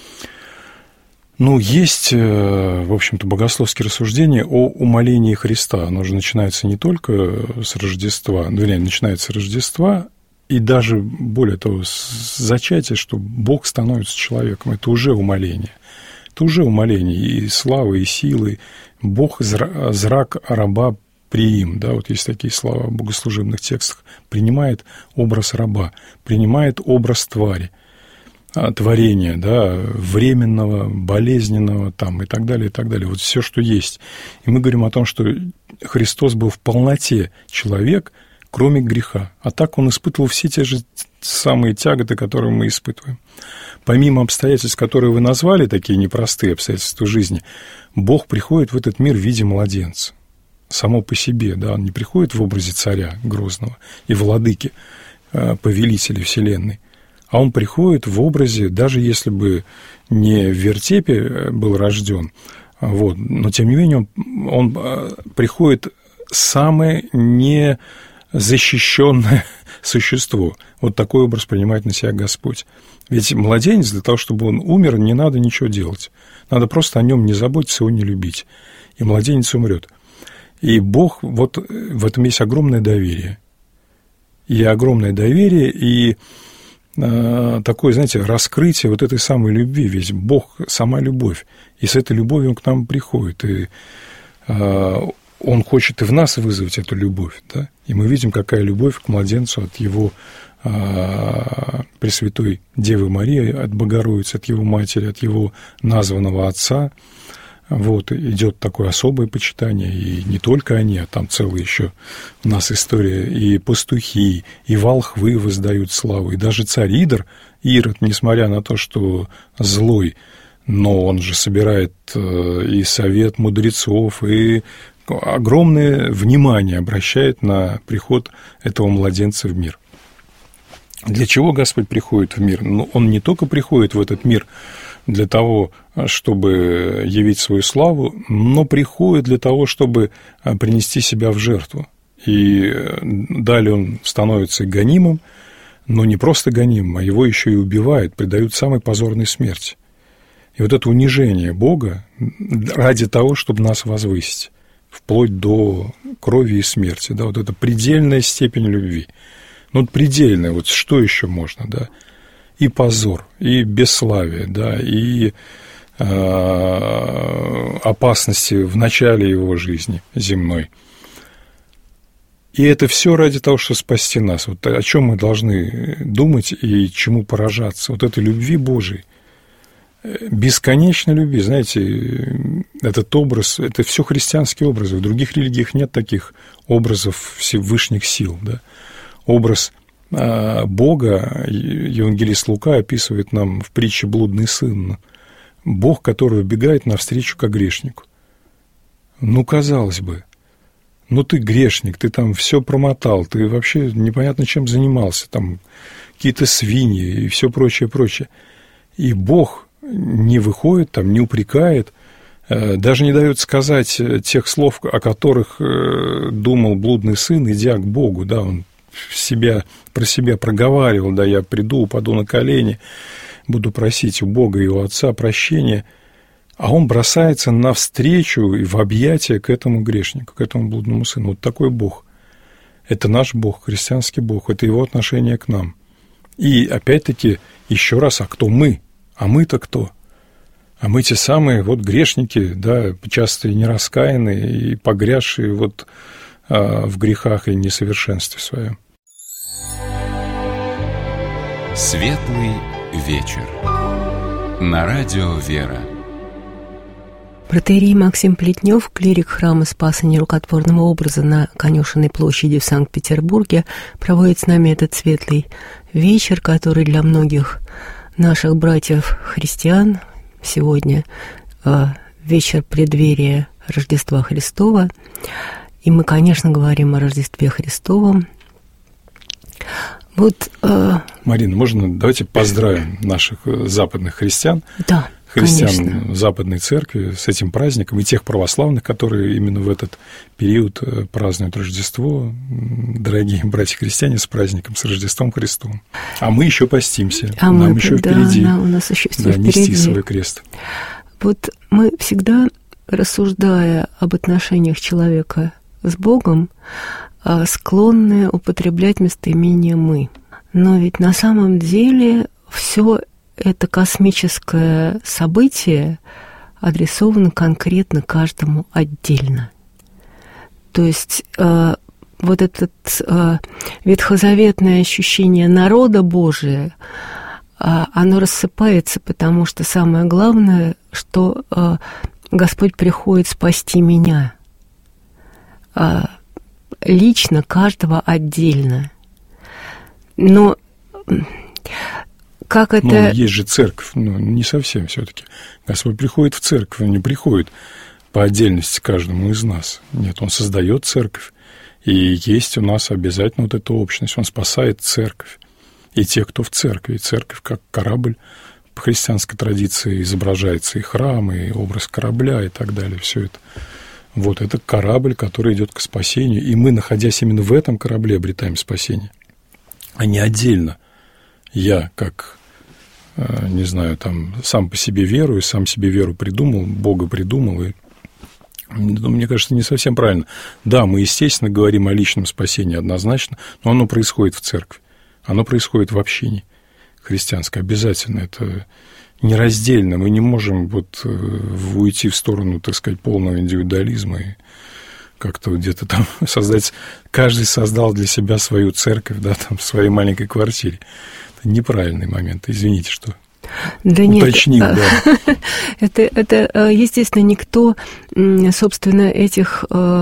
Ну, есть, в общем-то, богословские рассуждения о умолении Христа. Оно же начинается не только с Рождества, вернее, начинается с Рождества, и даже, более того, с зачатия, что Бог становится человеком, это уже умоление. Это уже умоление и славы, и силы. Бог зрак раба приим, да, вот есть такие слова в богослужебных текстах, принимает образ раба, принимает образ твари, творения, да, временного, болезненного там, и так далее, и так далее. Вот все, что есть. И мы говорим о том, что Христос был в полноте человек, кроме греха. А так он испытывал все те же самые тяготы, которые мы испытываем. Помимо обстоятельств, которые вы назвали, такие непростые обстоятельства жизни, Бог приходит в этот мир в виде младенца. Само по себе, да, он не приходит в образе царя грозного и владыки, повелителя вселенной, а он приходит в образе, даже если бы не в вертепе был рожден, вот, но тем не менее он, он приходит самое не защищенное существо. Вот такой образ принимает на себя Господь. Ведь младенец, для того, чтобы он умер, не надо ничего делать. Надо просто о нем не заботиться, его не любить. И младенец умрет. И Бог, вот в этом есть огромное доверие. И огромное доверие, и э, такое, знаете, раскрытие вот этой самой любви. Ведь Бог – сама любовь. И с этой любовью Он к нам приходит. И э, Он хочет и в нас вызвать эту любовь, да? И мы видим, какая любовь к младенцу от его а, Пресвятой Девы Марии, от Богородицы, от его матери, от его названного отца. Вот, идет такое особое почитание, и не только они, а там целая еще у нас история, и пастухи, и волхвы воздают славу, и даже царь Идор, Ирод, несмотря на то, что злой, но он же собирает и совет мудрецов, и огромное внимание обращает на приход этого младенца в мир. Для чего Господь приходит в мир? Ну, Он не только приходит в этот мир для того, чтобы явить свою славу, но приходит для того, чтобы принести себя в жертву. И далее Он становится гонимым, но не просто гонимым, а его еще и убивают, предают самой позорной смерти. И вот это унижение Бога ради того, чтобы нас возвысить, вплоть до крови и смерти, да, вот это предельная степень любви. Ну, вот предельная, вот что еще можно, да, и позор, и бесславие, да, и э, опасности в начале его жизни земной. И это все ради того, чтобы спасти нас. Вот о чем мы должны думать и чему поражаться. Вот этой любви Божией. Бесконечной любви, знаете, этот образ, это все христианские образы. В других религиях нет таких образов всевышних сил, да. Образ Бога евангелист Лука описывает нам в притче «Блудный сын». Бог, который убегает навстречу ко грешнику. Ну, казалось бы, ну ты грешник, ты там все промотал, ты вообще непонятно чем занимался, там какие-то свиньи и все прочее, прочее. И Бог не выходит, там, не упрекает, даже не дает сказать тех слов, о которых думал блудный сын, идя к Богу, да, он себя, про себя проговаривал, да, я приду, упаду на колени, буду просить у Бога и у Отца прощения, а он бросается навстречу и в объятия к этому грешнику, к этому блудному сыну. Вот такой Бог. Это наш Бог, христианский Бог, это его отношение к нам. И опять-таки, еще раз, а кто мы? А мы-то кто? А мы те самые вот грешники, да, часто и нераскаянные, и погрязшие вот а, в грехах и несовершенстве своем. Светлый вечер. На радио «Вера». Протоиерей Максим Плетнев, клирик храма Спаса Нерукотворного образа на Конюшенной площади в Санкт-Петербурге, проводит с нами этот светлый вечер, который для многих наших братьев-христиан сегодня э, вечер преддверия Рождества Христова. И мы, конечно, говорим о Рождестве Христовом. Вот, э... Марина, можно давайте поздравим наших западных христиан, да, христиан конечно. Западной Церкви с этим праздником, и тех православных, которые именно в этот период празднуют Рождество. Дорогие братья-христиане, с праздником, с Рождеством Христовым. А мы еще постимся, а нам мы, еще да, впереди, да, у нас еще да, впереди нести свой крест. Вот мы всегда, рассуждая об отношениях человека с Богом, склонны употреблять местоимение «мы». Но ведь на самом деле все это космическое событие адресовано конкретно каждому отдельно. То есть э, вот это э, ветхозаветное ощущение народа Божия, э, оно рассыпается, потому что самое главное, что э, Господь приходит спасти меня. Э, лично, каждого отдельно. Но как это... Ну, есть же церковь, ну, не совсем все-таки. Господь приходит в церковь, он не приходит по отдельности каждому из нас. Нет, он создает церковь, и есть у нас обязательно вот эта общность. Он спасает церковь и тех, кто в церкви. И церковь, как корабль, по христианской традиции изображается и храм, и образ корабля, и так далее. Все это. Вот это корабль, который идет к спасению, и мы, находясь именно в этом корабле, обретаем спасение, а не отдельно. Я, как, не знаю, там, сам по себе верую, сам себе веру придумал, Бога придумал, и, ну, мне кажется, не совсем правильно. Да, мы, естественно, говорим о личном спасении однозначно, но оно происходит в церкви, оно происходит в общине христианской, обязательно, это... нераздельно. Мы не можем вот уйти в сторону, так сказать, полного индивидуализма и как-то где-то там создать... Каждый создал для себя свою церковь, да, там, в своей маленькой квартире. Это неправильный момент. Извините, что да уточнил. Нет, да. это, это, естественно, никто, собственно, этих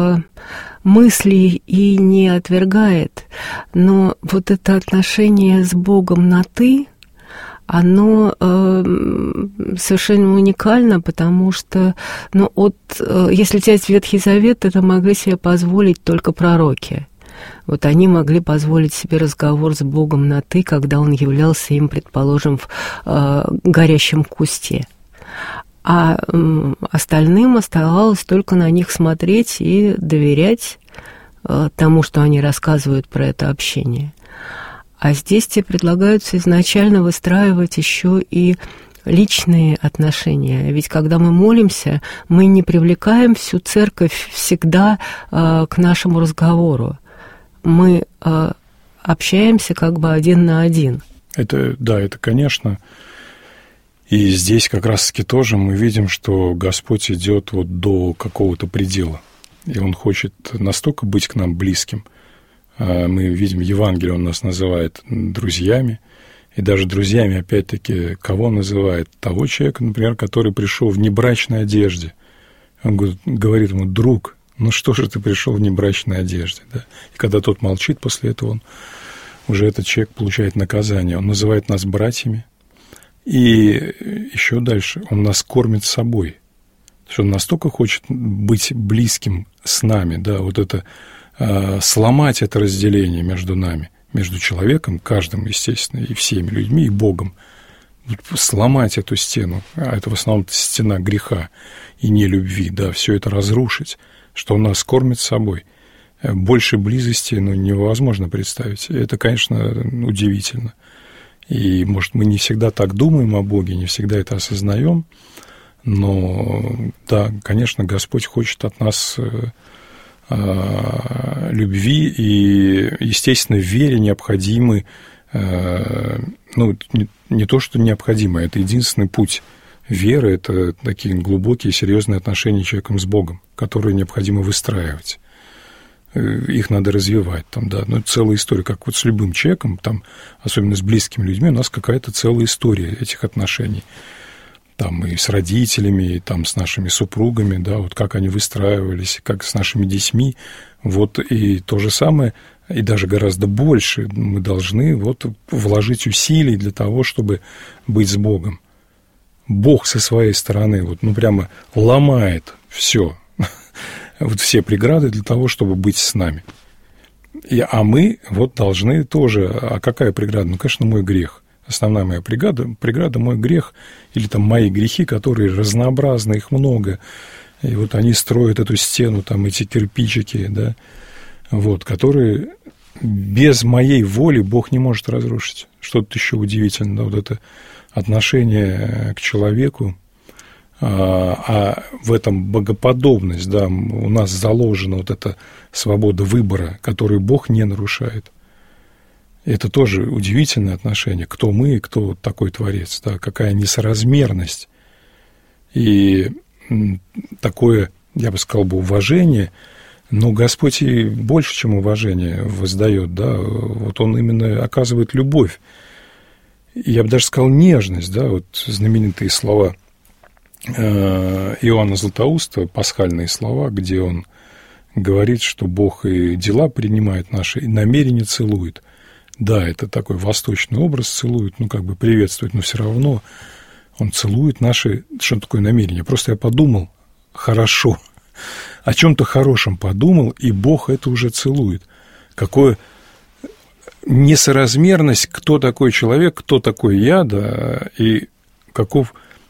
мыслей и не отвергает. Но вот это отношение с Богом на «ты», оно э, совершенно уникально, потому что, ну, от, э, если взять Ветхий Завет, это могли себе позволить только пророки. Вот они могли позволить себе разговор с Богом на «ты», когда он являлся им, предположим, в э, горящем кусте. А э, остальным оставалось только на них смотреть и доверять э, тому, что они рассказывают про это общение. А здесь тебе предлагаются изначально выстраивать еще и личные отношения. Ведь когда мы молимся, мы не привлекаем всю церковь всегда э, к нашему разговору. Мы э, общаемся как бы один на один. Это, да, это, конечно. И здесь как раз-таки тоже мы видим, что Господь идет вот до какого-то предела. И Он хочет настолько быть к нам близким. Мы видим, Евангелие Он нас называет друзьями, и даже друзьями, опять-таки, кого Он называет? Того человека, например, который пришел в небрачной одежде. Он говорит ему: друг, ну что же ты пришел в небрачной одежде? Да? И когда тот молчит, после этого он, уже этот человек получает наказание. Он называет нас братьями, и еще дальше, Он нас кормит собой. что Он настолько хочет быть близким с нами, да, вот это, э, сломать это разделение между нами, между человеком, каждым, естественно, и всеми людьми, и Богом, вот сломать эту стену, а это в основном стена греха и нелюбви, да, все это разрушить, что Он нас кормит собой. Больше близости, ну, невозможно представить. Это, конечно, удивительно. И, может, мы не всегда так думаем о Боге, не всегда это осознаем, но, да, конечно, Господь хочет от нас э, любви, и, естественно, в вере необходимы, э, ну, не, не то, что необходимо, это единственный путь веры, это такие глубокие, серьезные отношения человеком с Богом, которые необходимо выстраивать. Их надо развивать, там, да, ну, целая история, как вот с любым человеком, там, особенно с близкими людьми, у нас какая-то целая история этих отношений, там, и с родителями, и там, с нашими супругами, да, вот как они выстраивались, как с нашими детьми, вот, и то же самое, и даже гораздо больше мы должны, вот, вложить усилий для того, чтобы быть с Богом. Бог со своей стороны, вот, ну, прямо ломает все, вот все преграды для того, чтобы быть с нами. И, а мы вот должны тоже... А какая преграда? Ну, конечно, мой грех. Основная моя преграда, преграда мой грех, или там мои грехи, которые разнообразны, их много. И вот они строят эту стену, там эти кирпичики, да, вот, которые без моей воли Бог не может разрушить. Что-то еще удивительное, да, вот это отношение к человеку, а в этом богоподобность, да, у нас заложена вот эта свобода выбора, которую Бог не нарушает. Это тоже удивительное отношение, кто мы и кто такой Творец, да, какая несоразмерность. И такое, я бы сказал, бы уважение, но Господь и больше, чем уважение воздает, да, вот Он именно оказывает любовь. Я бы даже сказал нежность, да, вот знаменитые слова Иоанна Златоуста, пасхальные слова, где он говорит, что Бог и дела принимает наши, и намерения целует. Да, это такой восточный образ, целует, ну, как бы приветствует, но все равно он целует наши... Что такое намерение? Просто я подумал хорошо, о чем-то хорошем подумал, и Бог это уже целует. Какое несоразмерность, кто такой человек, кто такой я, да, и каков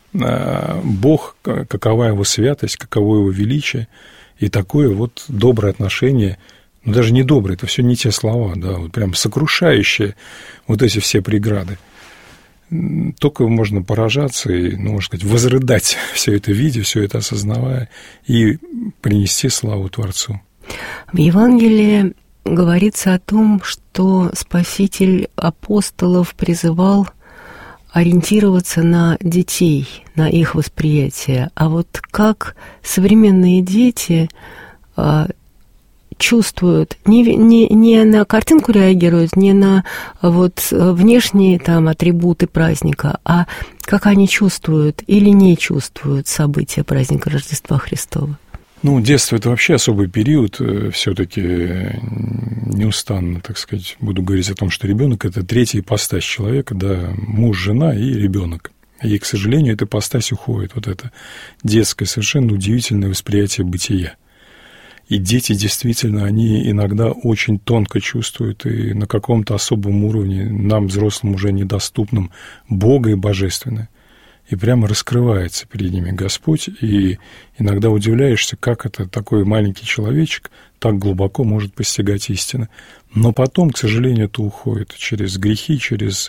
Бог, какова его святость, каково его величие, и такое вот доброе отношение, ну, даже не доброе, это все не те слова, да, вот прям сокрушающие вот эти все преграды. Только можно поражаться и, ну, можно сказать, возрыдать все это видя, все это осознавая, и принести славу Творцу. В Евангелии говорится о том, что Спаситель апостолов призывал ориентироваться на детей, на их восприятие. А вот как современные дети а, чувствуют, не, не, не на картинку реагируют, не на вот внешние там атрибуты праздника, а как они чувствуют или не чувствуют события праздника Рождества Христова? Ну, детство – это вообще особый период, все-таки неустанно, так сказать, буду говорить о том, что ребенок – это третья ипостась человека, да, муж, жена и ребенок. И, к сожалению, эта ипостась уходит, вот это детское, совершенно удивительное восприятие бытия. И дети, действительно, они иногда очень тонко чувствуют и на каком-то особом уровне, нам, взрослым, уже недоступном, Бога и Божественное. И прямо раскрывается перед ними Господь, и иногда удивляешься, как это такой маленький человечек так глубоко может постигать истины. Но потом, к сожалению, это уходит через грехи, через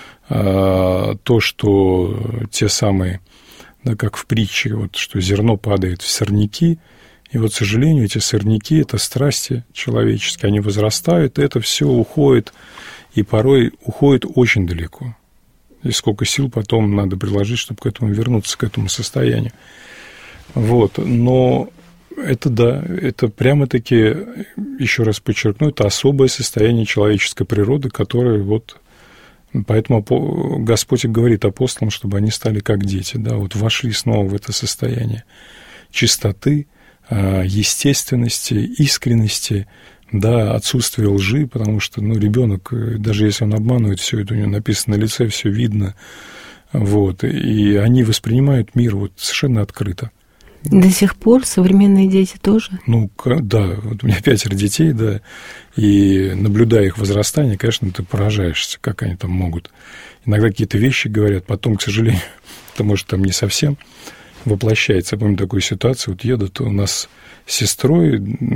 э, то, что те самые, да, как в притче, вот, что зерно падает в сорняки, и вот, к сожалению, эти сорняки, это страсти человеческие, они возрастают, и это все уходит, и порой уходит очень далеко. И сколько сил потом надо приложить, чтобы к этому вернуться, к этому состоянию. Вот. Но это, да, это прямо-таки, еще раз подчеркну, это особое состояние человеческой природы, которое вот... Поэтому Господь и говорит апостолам, чтобы они стали как дети, да, вот вошли снова в это состояние чистоты, естественности, искренности, да, отсутствие лжи, потому что, ну, ребенок, даже если он обманывает, все это у него написано на лице, все видно, вот, и они воспринимают мир вот совершенно открыто. До сих пор современные дети тоже? Ну, да, вот у меня пятеро детей, да, и наблюдая их возрастание, конечно, ты поражаешься, как они там могут. Иногда какие-то вещи говорят, потом, к сожалению, это может там не совсем воплощается. Я помню такую ситуацию, вот едут у нас с сестрой,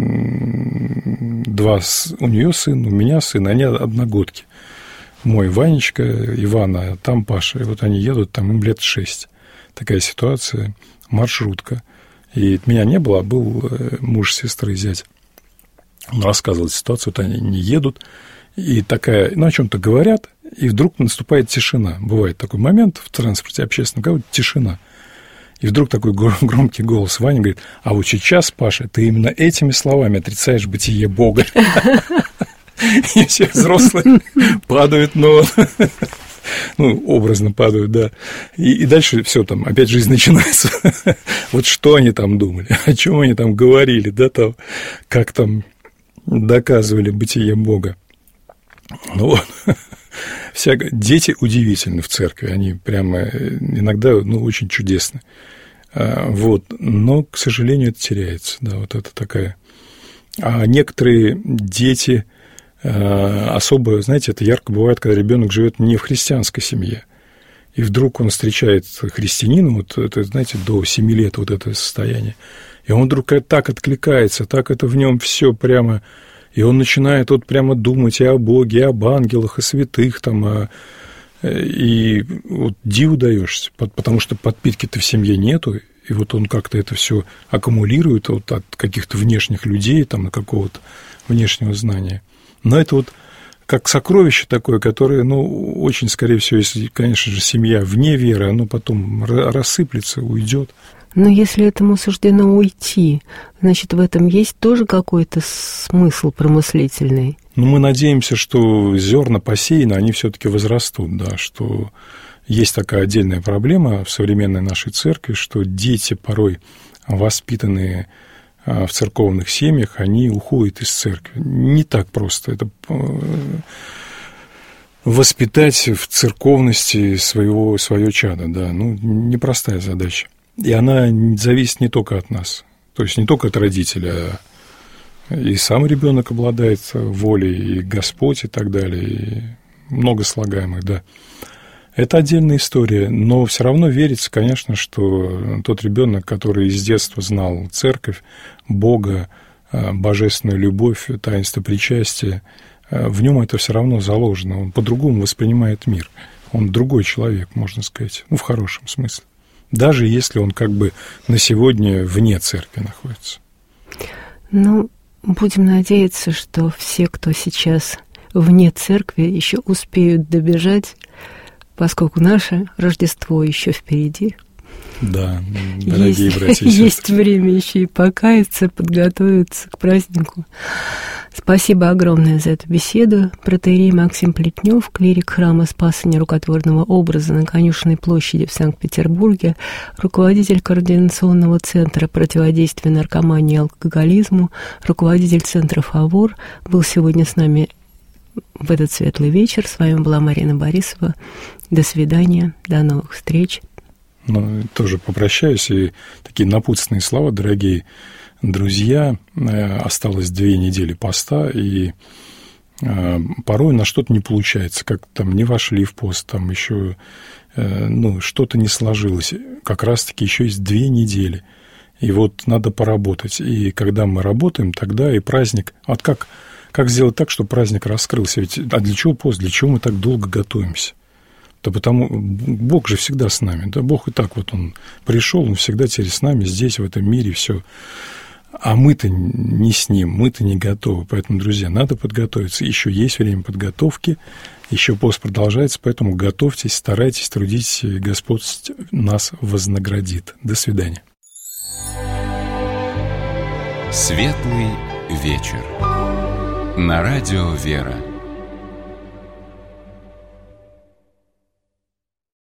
два, у нее сын, у меня сын, они одногодки. Мой Ванечка, Ивана, а там Паша, и вот они едут, там им лет шесть. Такая ситуация, маршрутка. И меня не было, а был муж сестры, зять. Он рассказывал ситуацию, вот они не едут, и такая, ну, о чем-то говорят, и вдруг наступает тишина. Бывает такой момент в транспорте общественном, когда тишина. И вдруг такой громкий голос Вани говорит: а вот сейчас, Паша, ты именно этими словами отрицаешь бытие Бога. И все взрослые падают, но... Ну, образно падают, да. И, и дальше все там, опять жизнь начинается. Вот что они там думали, о чем они там говорили, да, там, как там доказывали бытие Бога. Ну вот, всяко... дети удивительны в церкви, они прямо иногда, ну, очень чудесны. Вот, но, к сожалению, это теряется, да, вот это такая. А некоторые дети... Особо, знаете, это ярко бывает, когда ребенок живет не в христианской семье, и вдруг он встречает христианина, вот это, знаете, до семи лет вот это состояние, и он вдруг так откликается, так это в нем все прямо, и он начинает вот прямо думать и о Боге, и об ангелах, и святых там, а, и вот диву даешься, потому что подпитки-то в семье нету, и вот он как-то это все аккумулирует вот от каких-то внешних людей, там, какого-то внешнего знания. Но это вот как сокровище такое, которое, ну, очень, скорее всего, если, конечно же, семья вне веры, оно потом рассыплется, уйдет. Но если этому суждено уйти, значит, в этом есть тоже какой-то смысл промыслительный? Ну, мы надеемся, что зерна посеяны, они все-таки возрастут, да, что есть такая отдельная проблема в современной нашей церкви, что дети порой воспитанные в церковных семьях, они уходят из церкви. Не так просто. Это воспитать в церковности своего, свое чадо, да, ну, непростая задача. И она зависит не только от нас, то есть не только от родителя, а и сам ребенок обладает волей, и Господь, и так далее, и много слагаемых, да. Это отдельная история, но все равно верится, конечно, что тот ребенок, который с детства знал церковь, Бога, божественную любовь, таинство причастия, в нем это все равно заложено. Он по-другому воспринимает мир. Он другой человек, можно сказать, ну, в хорошем смысле. Даже если он как бы на сегодня вне церкви находится. Ну, будем надеяться, что все, кто сейчас вне церкви, еще успеют добежать, поскольку наше Рождество еще впереди. Да, дорогие есть, братья и сестры. Есть время еще и покаяться, подготовиться к празднику. Спасибо огромное за эту беседу. Протоиерей Максим Плетнев, клирик храма Спаса Нерукотворного образа на Конюшенной площади в Санкт-Петербурге, руководитель Координационного центра противодействия наркомании и алкоголизму, руководитель центра «Фавор», был сегодня с нами в этот светлый вечер. С вами была Марина Борисова. До свидания, до новых встреч. Ну, тоже попрощаюсь. И такие напутственные слова, дорогие друзья. Осталось две недели поста, и порой на что-то не получается. Как там не вошли в пост, там еще ну, что-то не сложилось. Как раз-таки еще есть две недели. И вот надо поработать. И когда мы работаем, тогда и праздник... Вот как... Как сделать так, чтобы праздник раскрылся? Ведь, а для чего пост? Для чего мы так долго готовимся? Да потому Бог же всегда с нами. Да, Бог и так вот Он пришел, Он всегда теперь с нами здесь, в этом мире, все. А мы-то не с Ним, мы-то не готовы. Поэтому, друзья, надо подготовиться. Еще есть время подготовки, еще пост продолжается, поэтому готовьтесь, старайтесь, трудитесь, и Господь нас вознаградит. До свидания. Светлый вечер. На радио «Вера».